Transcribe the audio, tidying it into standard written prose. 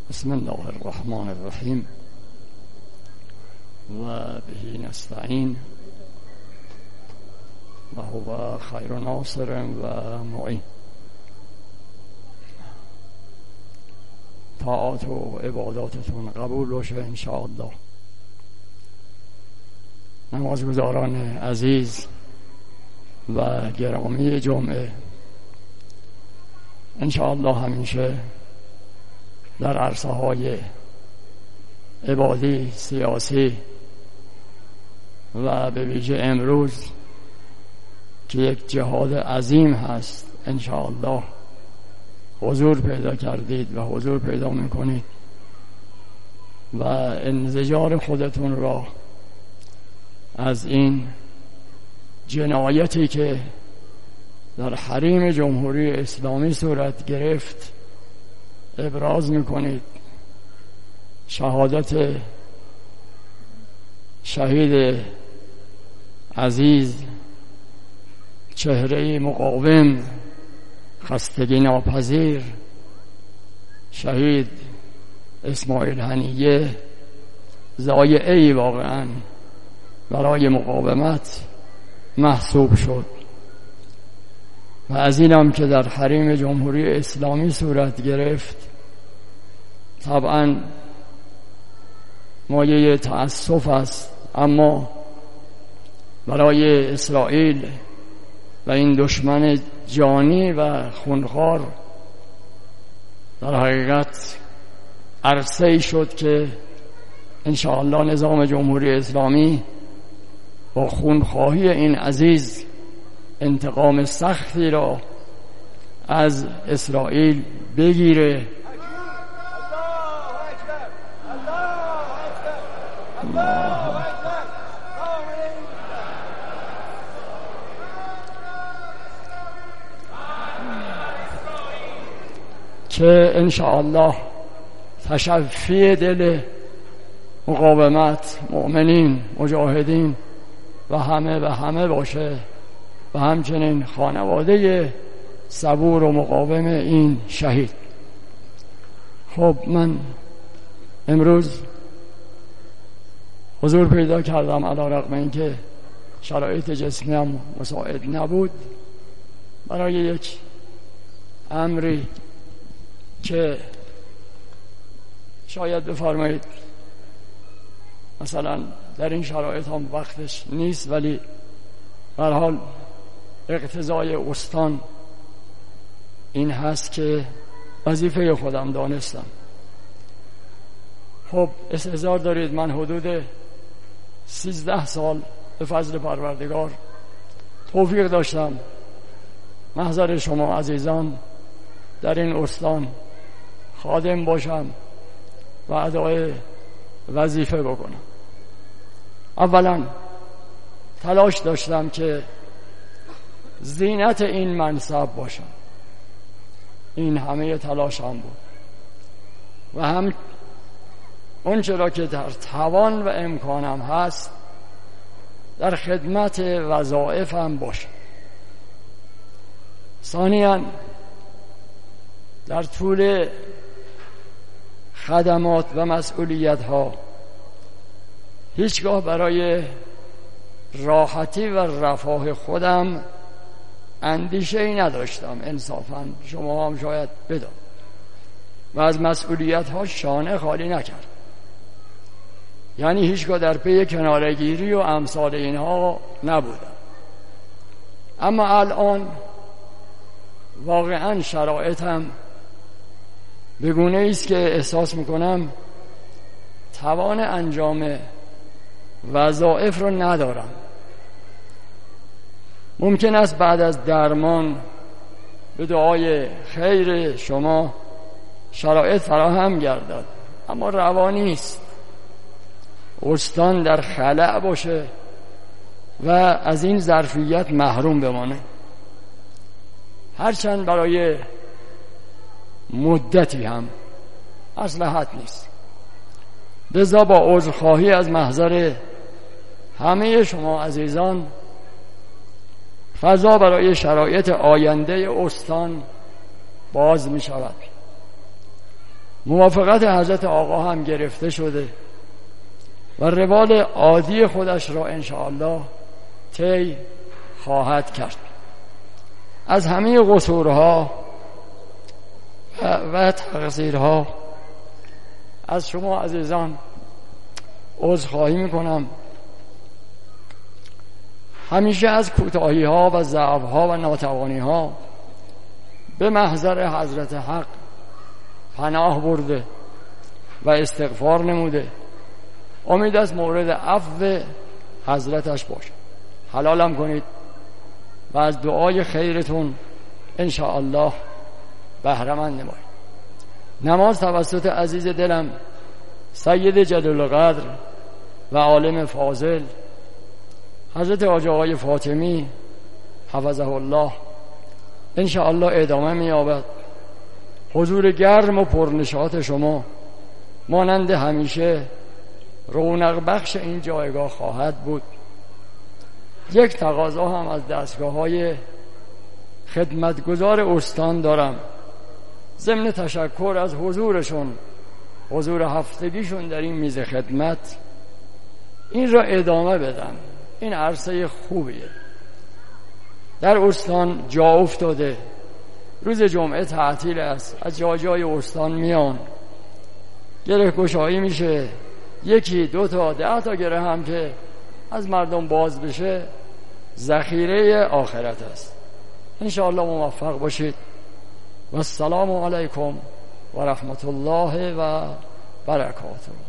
بسم الله الرحمن الرحیم و به نستعین و هو خیر ناصر و معین. طاعات و عباداتتون قبول باشه انشاءالله. نمازگزاران عزیز و گرامی جمعه، انشاءالله همیشه در عرصه های عبادی، سیاسی و به ویژه امروز که یک جهاد عظیم هست، انشاءالله حضور پیدا کردید و حضور پیدا میکنید و انزجار خودتون را از این جنایتی که در حریم جمهوری اسلامی صورت گرفت ابراز میکنید. شهادت شهید عزیز، چهره مقاوم، خستگی ناپذیر، شهید اسماعیل هنیه، ضایعه‌ای واقعا برای مقاومت محسوب شد و از اینم که در حریم جمهوری اسلامی صورت گرفت طبعا مایه تأسف است، اما برای اسرائیل و این دشمن جانی و خونخوار در حقیقت عرصه‌ای شد که انشاءالله نظام جمهوری اسلامی با خونخواهی این عزیز انتقام سختی را از اسرائیل بگیره. که انشاءالله تشفی دل مقاومت، مؤمنین، مجاهدین و همه باشه و همچنین خانواده صبور و مقاوم این شهید. خب من امروز حضور پیدا کردم علیرغم اینکه شرایط جسمی هم مساعد نبود، برای یک امری که شاید بفرمایید مثلا در این شرایط هم وقتش نیست، ولی به هر حال اقتضای استان این هست که وظیفه خودم دانستم. خب استحضار دارید من حدود 13 سال به فضل پروردگار توفیق داشتم محضر شما عزیزان در این استان خادم باشم و ادای وظیفه بکنم. اولا تلاش داشتم که زینت این منصب باشم، این همه تلاشم بود و هم اون چرا که در توان و امکانم هست در خدمت وظایفم باشم. ثانیاً در طول خدمات و مسئولیت ها هیچگاه برای راحتی و رفاه خودم اندیشه‌ای نداشتم. انصافاً شما هم شاید بدان و از مسئولیت ها شانه خالی نکرد، یعنی هیچگاه در پی کناره‌گیری و امثال اینها نبودم. اما الان واقعاً شرایطم به گونه‌ای است که احساس میکنم توان انجام وظایف رو ندارم. ممکن است بعد از درمان به دعای خیر شما شرایط فراهم گردد، اما روانی است استان در خلأ باشه و از این ظرفیت محروم بمانه، هرچند برای مدتی هم مصلحت نیست. لذا با عذرخواهی از محضر همه شما عزیزان فضا برای شرایط آینده استان باز می شود. موافقت حضرت آقا هم گرفته شده و روال عادی خودش را انشاءالله طی خواهد کرد. از همه قصورها و تقصیرها از شما عزیزان عذرخواهی میکنم. همیشه از کوتاهی ها و ضعف ها و ناتوانی ها به محضر حضرت حق پناه برده و استغفار نموده. امید از مورد عفو حضرتش باشه. حلالم کنید و از دعای خیرتون انشاءالله بهره‌مند نمایید. نماز توسط عزیز دلم سید جلیل القدر و عالم فاضل حضرت حاجی آقای فاطمی حفظه الله انشاءالله ادامه می‌یابد. حضور گرم و پرنشاط شما مانند همیشه رونق بخش این جایگاه خواهد بود. یک تقاضا هم از دستگاه‌های خدمتگزار استان دارم. ضمن تشکر از حضورشون، حضور هفتگیشون در این میز خدمت، این را ادامه بدن. این عرصه خوبیه. در استان جا افتاده، روز جمعه تعطیل است، از جای استان میان، گره گشایی میشه، یکی دو تا 10 تا گره هم که از مردم باز بشه ذخیره آخرت است. انشاءالله موفق باشید و السلام علیکم و رحمت الله و برکاته.